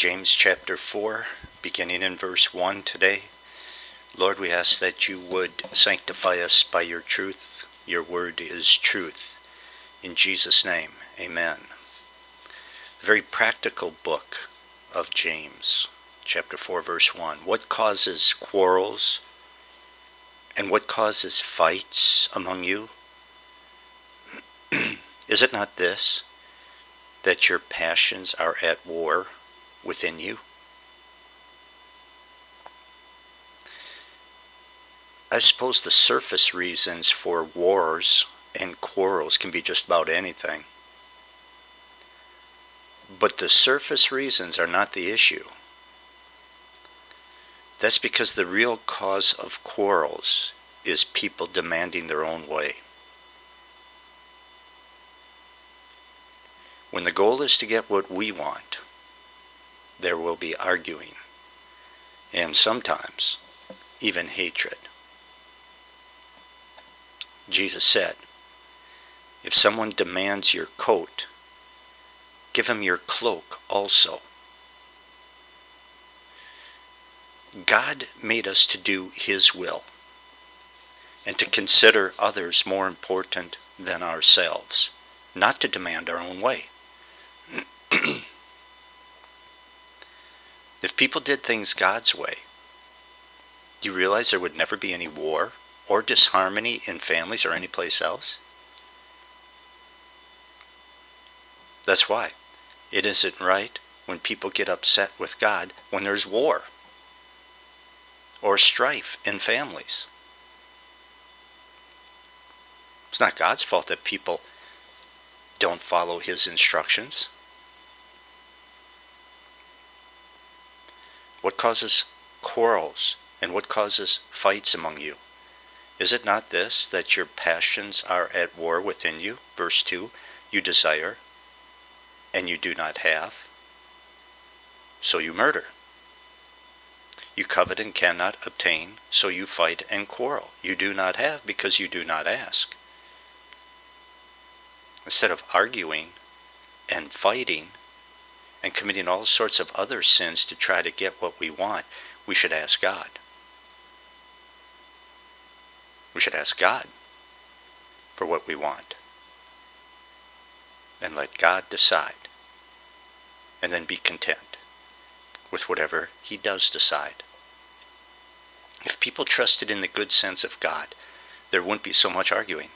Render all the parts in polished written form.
James chapter 4, beginning in verse 1 today. Lord, we ask that you would sanctify us by your truth. Your word is truth. In Jesus' name, amen. A very practical book of James, chapter 4, verse 1. What causes quarrels and what causes fights among you? Is it not this, that your passions are at war within you? I suppose the surface reasons for wars and quarrels can be just about anything. But the surface reasons are not the issue. That's because the real cause of quarrels is people demanding their own way. When the goal is to get what we want, there will be arguing, and sometimes even hatred. Jesus said, if someone demands your coat, give him your cloak also. God made us to do his will and to consider others more important than ourselves, not to demand our own way. If people did things God's way, do you realize there would never be any war or disharmony in families or any place else? That's why it isn't right when people get upset with God when there's war or strife in families. It's not God's fault that people don't follow his instructions. What causes quarrels and what causes fights among you? Is it not this, that your passions are at war within you? Verse 2, you desire and you do not have, so you murder. You covet and cannot obtain, so you fight and quarrel. You do not have because you do not ask. Instead of arguing and fighting and committing all sorts of other sins to try to get what we want, we should ask God. We should ask God for what we want. And let God decide. And then be content with whatever he does decide. If people trusted in the good sense of God, there wouldn't be so much arguing.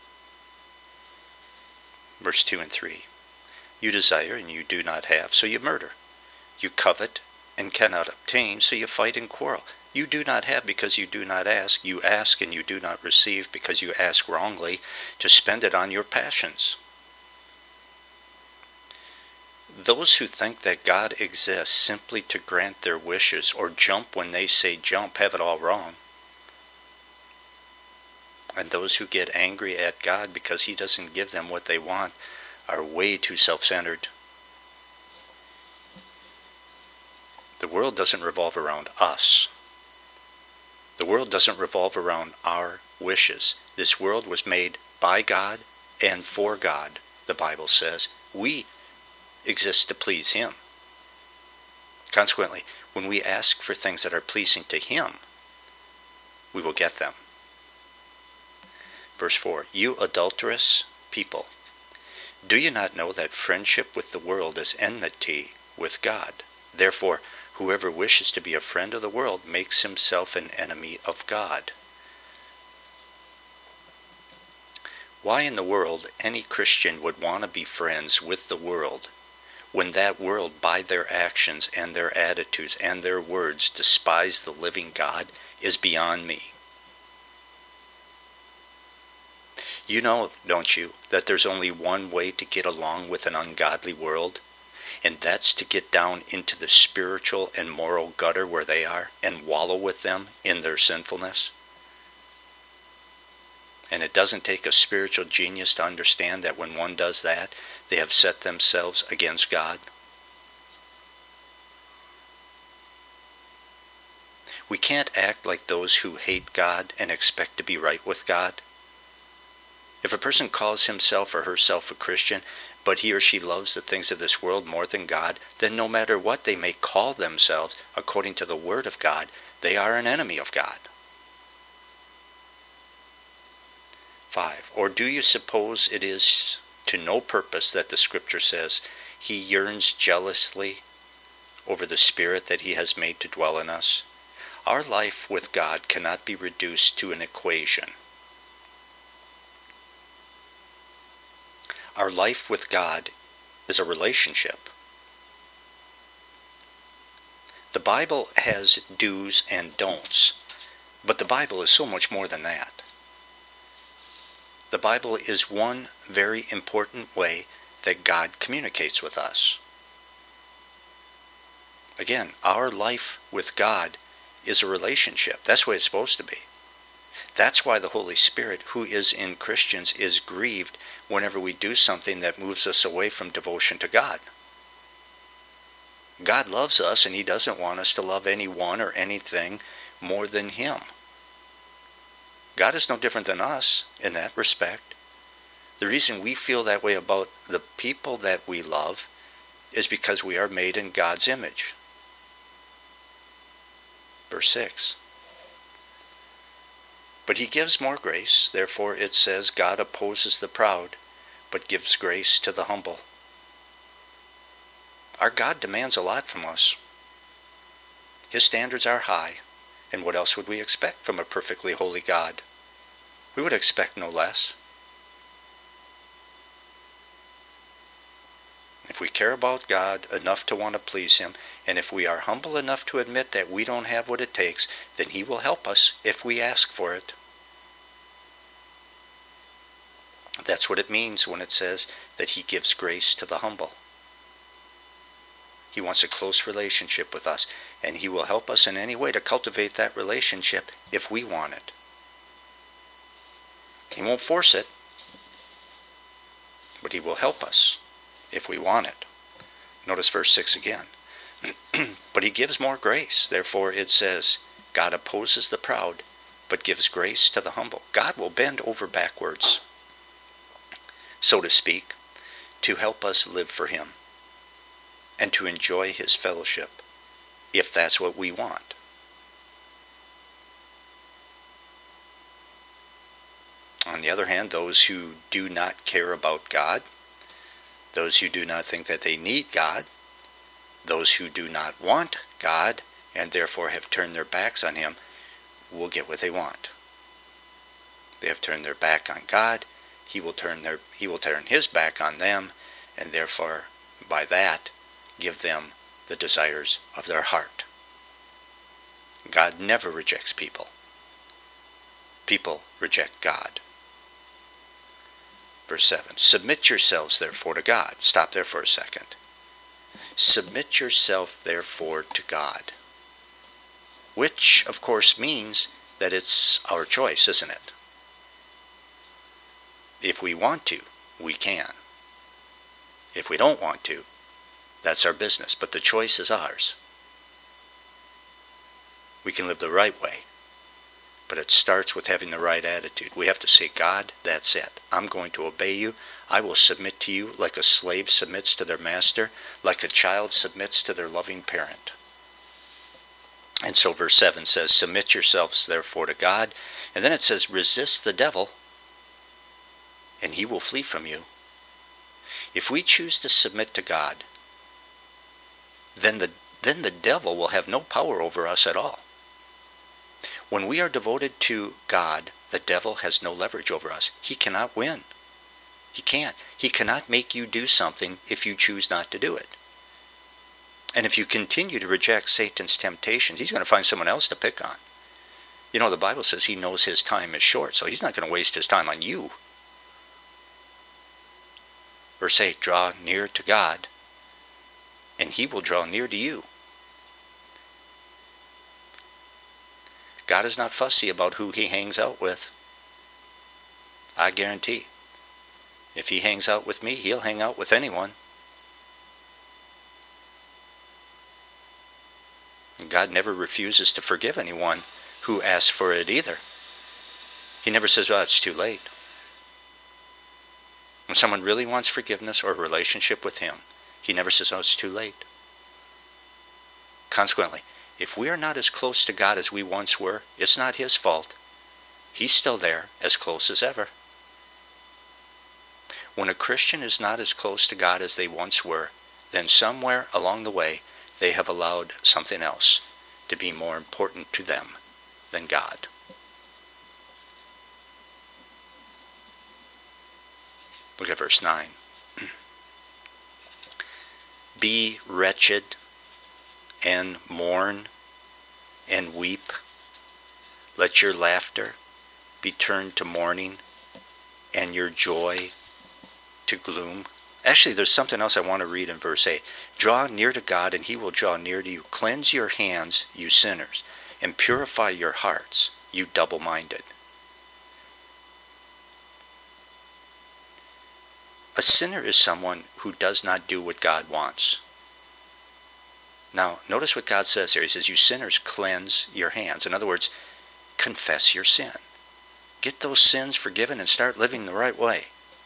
Verse 2 and 3. You desire and you do not have, so you murder. You covet and cannot obtain, so you fight and quarrel. You do not have because you do not ask. You ask and you do not receive because you ask wrongly to spend it on your passions. Those who think that God exists simply to grant their wishes or jump when they say jump have it all wrong. And those who get angry at God because he doesn't give them what they want are way too self-centered. The world doesn't revolve around us. The world doesn't revolve around our wishes. This world was made by God and for God, the Bible says. We exist to please him. Consequently, when we ask for things that are pleasing to him, we will get them. Verse 4, you adulterous people, do you not know that friendship with the world is enmity with God? Therefore, whoever wishes to be a friend of the world makes himself an enemy of God. Why in the world any Christian would want to be friends with the world when that world, by their actions and their attitudes and their words, despise the living God is beyond me. You know, don't you, that there's only one way to get along with an ungodly world, and that's to get down into the spiritual and moral gutter where they are and wallow with them in their sinfulness? And it doesn't take a spiritual genius to understand that when one does that, they have set themselves against God. We can't act like those who hate God and expect to be right with God. If a person calls himself or herself a Christian, but he or she loves the things of this world more than God, then no matter what they may call themselves, according to the Word of God, they are an enemy of God. 5. Or do you suppose it is to no purpose that the Scripture says, he yearns jealously over the Spirit that he has made to dwell in us? Our life with God cannot be reduced to an equation. Our life with God is a relationship. The Bible has do's and don'ts, but the Bible is so much more than that. The Bible is one very important way that God communicates with us. Again, our life with God is a relationship. That's the way it's supposed to be. That's why the Holy Spirit, who is in Christians, is grieved whenever we do something that moves us away from devotion to God. God loves us, and he doesn't want us to love anyone or anything more than him. God is no different than us in that respect. The reason we feel that way about the people that we love is because we are made in God's image. Verse 6. But he gives more grace. Therefore it says, God opposes the proud, but gives grace to the humble. Our God demands a lot from us. His standards are high, and what else would we expect from a perfectly holy God? We would expect no less. If we care about God enough to want to please him, and if we are humble enough to admit that we don't have what it takes, then he will help us if we ask for it. That's what it means when it says that he gives grace to the humble. He wants a close relationship with us, and he will help us in any way to cultivate that relationship if we want it. He won't force it, but he will help us if we want it. Notice verse 6 again. But he gives more grace. Therefore it says, God opposes the proud, but gives grace to the humble. God will bend over backwards, so to speak, to help us live for him and to enjoy his fellowship, if that's what we want. On the other hand, those who do not care about God, those who do not think that they need God, those who do not want God, and therefore have turned their backs on him, will get what they want. They have turned their back on God, he will turn his back on them, and therefore, by that, give them the desires of their heart. God never rejects people. People reject God. Verse 7, submit yourselves therefore to God. Stop there for a second. Submit yourself therefore to God. Which, of course, means that it's our choice, isn't it? If we want to, we can. If we don't want to, that's our business. But the choice is ours. We can live the right way. But it starts with having the right attitude. We have to say, God, that's it. I'm going to obey you. I will submit to you like a slave submits to their master, like a child submits to their loving parent. And so verse 7 says, submit yourselves therefore to God. And then it says, resist the devil, and he will flee from you. If we choose to submit to God, then the devil will have no power over us at all. When we are devoted to God, the devil has no leverage over us. He cannot win. He can't. He cannot make you do something if you choose not to do it. And if you continue to reject Satan's temptations, he's going to find someone else to pick on. You know, the Bible says he knows his time is short, so he's not going to waste his time on you. Verse 8, draw near to God, and he will draw near to you. God is not fussy about who he hangs out with. I guarantee. If he hangs out with me, he'll hang out with anyone. And God never refuses to forgive anyone who asks for it either. He never says, well, it's too late. When someone really wants forgiveness or a relationship with him, he never says, oh, it's too late. Consequently, if we are not as close to God as we once were, it's not his fault. He's still there, as close as ever. When a Christian is not as close to God as they once were, then somewhere along the way, they have allowed something else to be more important to them than God. Look at verse 9. Be wretched and mourn and weep. Let your laughter be turned to mourning and your joy to gloom. Actually, there's something else I want to read in verse 8. Draw near to God, and he will draw near to you. Cleanse your hands, you sinners, and purify your hearts, you double-minded. A sinner is someone who does not do what God wants. Now, notice what God says here. He says, you sinners, cleanse your hands. In other words, confess your sin. Get those sins forgiven and start living the right way.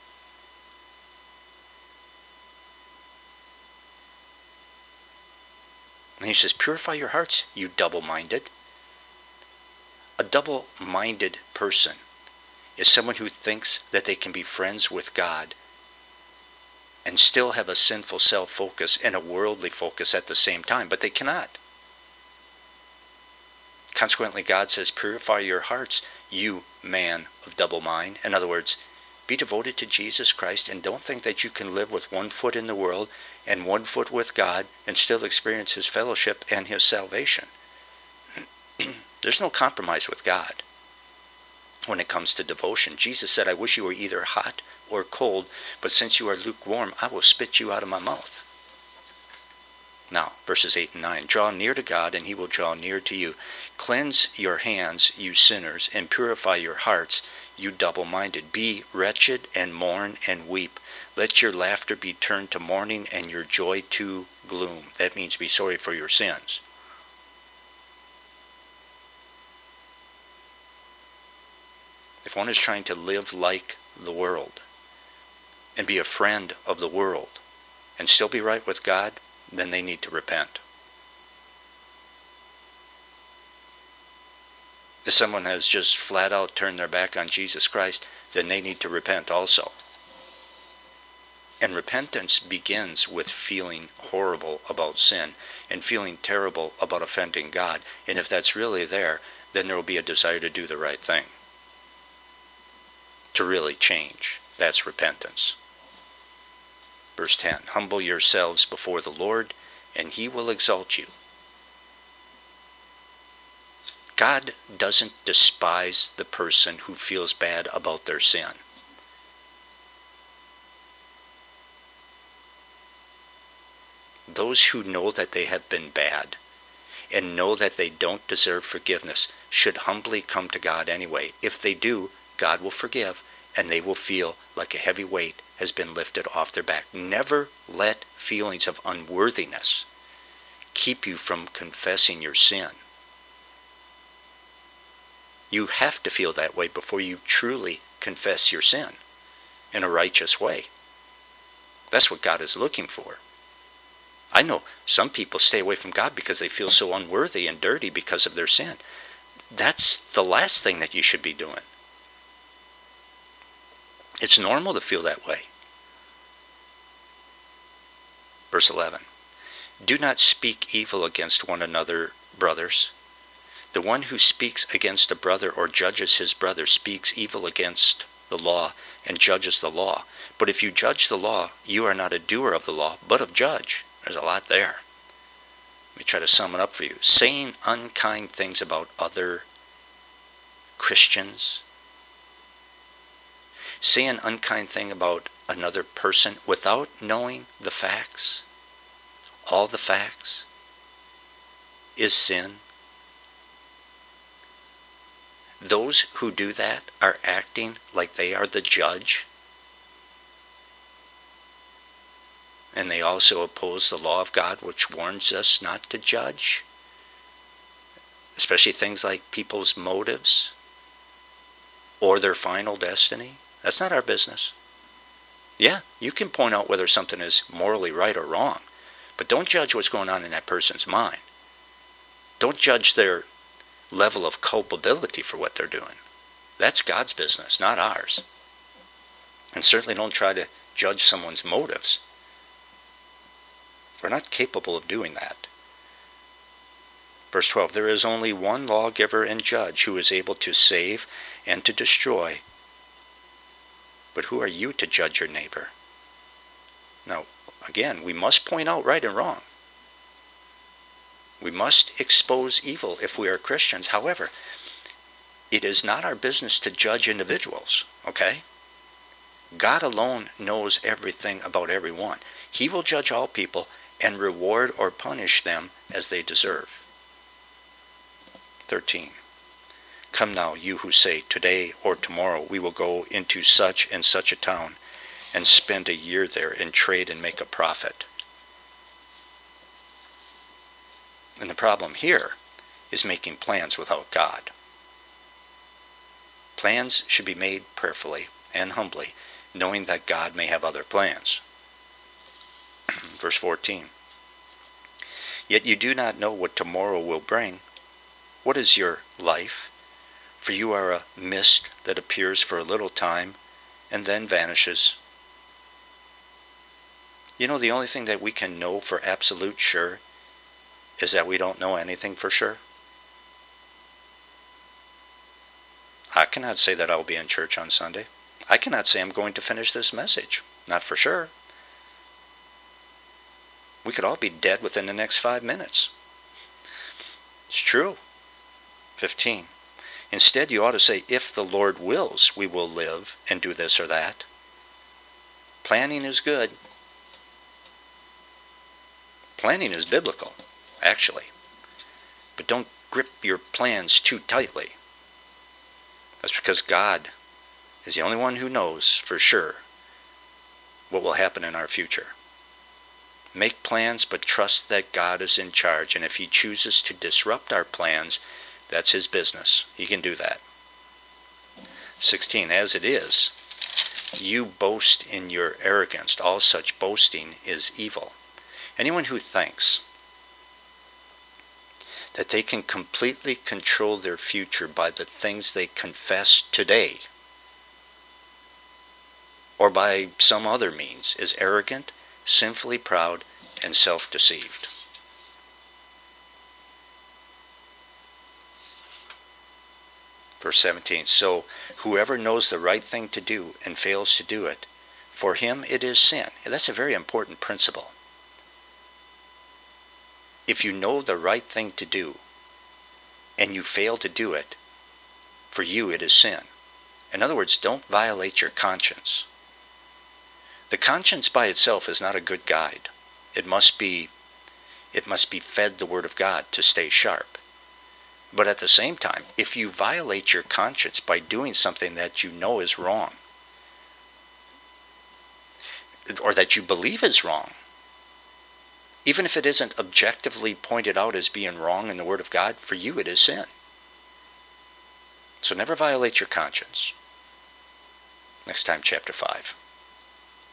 And he says, purify your hearts, you double-minded. A double-minded person is someone who thinks that they can be friends with God and still have a sinful self-focus and a worldly focus at the same time, but they cannot. Consequently, God says, purify your hearts, you man of double mind. In other words, be devoted to Jesus Christ and don't think that you can live with 1 foot in the world and 1 foot with God and still experience his fellowship and his salvation. There's no compromise with God when it comes to devotion. Jesus said, I wish you were either hot or cold, but since you are lukewarm, I will spit you out of my mouth. Now, verses 8 and 9. Draw near to God, and he will draw near to you. Cleanse your hands, you sinners, and purify your hearts, you double-minded. Be wretched and mourn and weep. Let your laughter be turned to mourning and your joy to gloom. That means be sorry for your sins. If one is trying to live like the world and be a friend of the world and still be right with God, then they need to repent. If someone has just flat out turned their back on Jesus Christ, then they need to repent also. And repentance begins with feeling horrible about sin and feeling terrible about offending God. And if that's really there, then there will be a desire to do the right thing. To really change. That's repentance. Verse 10, humble yourselves before the Lord, and he will exalt you. God doesn't despise the person who feels bad about their sin. Those who know that they have been bad and know that they don't deserve forgiveness should humbly come to God anyway. If they do, God will forgive, and they will feel like a heavy weight has been lifted off their back. Never let feelings of unworthiness keep you from confessing your sin. You have to feel that way before you truly confess your sin in a righteous way. That's what God is looking for. I know some people stay away from God because they feel so unworthy and dirty because of their sin. That's the last thing that you should be doing. It's normal to feel that way. Verse 11. Do not speak evil against one another, brothers. The one who speaks against a brother or judges his brother speaks evil against the law and judges the law. But if you judge the law, you are not a doer of the law, but of judge. There's a lot there. Let me try to sum it up for you. Saying unkind things about other Christians. Say an unkind thing about another person without knowing the facts, all the facts, is sin. Those who do that are acting like they are the judge. And they also oppose the law of God, which warns us not to judge, especially things like people's motives or their final destiny. That's not our business. Yeah, you can point out whether something is morally right or wrong, but don't judge what's going on in that person's mind. Don't judge their level of culpability for what they're doing. That's God's business, not ours. And certainly don't try to judge someone's motives. We're not capable of doing that. Verse 12, there is only one lawgiver and judge who is able to save and to destroy. But who are you to judge your neighbor? Now, again, we must point out right and wrong. We must expose evil if we are Christians. However, it is not our business to judge individuals, okay? God alone knows everything about everyone. He will judge all people and reward or punish them as they deserve. 13. Come now, you who say, today or tomorrow we will go into such and such a town and spend a year there and trade and make a profit. And the problem here is making plans without God. Plans should be made prayerfully and humbly, knowing that God may have other plans. Verse 14. Yet you do not know what tomorrow will bring. What is your life? For you are a mist that appears for a little time and then vanishes. You know, the only thing that we can know for absolute sure is that we don't know anything for sure. I cannot say that I will be in church on Sunday. I cannot say I'm going to finish this message. Not for sure. We could all be dead within the next 5 minutes. It's true. 15. Instead, you ought to say, if the Lord wills, we will live and do this or that. Planning is good. Planning is biblical, actually. But don't grip your plans too tightly. That's because God is the only one who knows for sure what will happen in our future. Make plans, but trust that God is in charge. And if he chooses to disrupt our plans, that's his business. He can do that. 16. As it is, you boast in your arrogance. All such boasting is evil. Anyone who thinks that they can completely control their future by the things they confess today or by some other means is arrogant, sinfully proud, and self-deceived. Verse 17, so whoever knows the right thing to do and fails to do it, for him it is sin. And that's a very important principle. If you know the right thing to do and you fail to do it, for you it is sin. In other words, don't violate your conscience. The conscience by itself is not a good guide. It must be fed the Word of God to stay sharp. But at the same time, if you violate your conscience by doing something that you know is wrong, or that you believe is wrong, even if it isn't objectively pointed out as being wrong in the Word of God, for you it is sin. So never violate your conscience. Next time, chapter 5.